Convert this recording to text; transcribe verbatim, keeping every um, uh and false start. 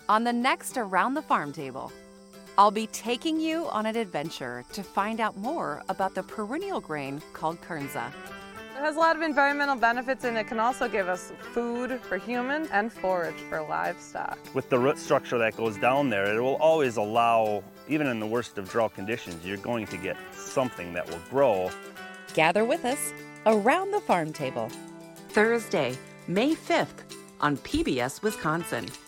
On the next Around the Farm Table, I'll be taking you on an adventure to find out more about the perennial grain called kernza. It has a lot of environmental benefits, and it can also give us food for humans and forage for livestock. With the root structure that goes down there, it will always allow, even in the worst of drought conditions, you're going to get something that will grow. Gather with us Around the Farm Table, Thursday, May fifth on P B S Wisconsin.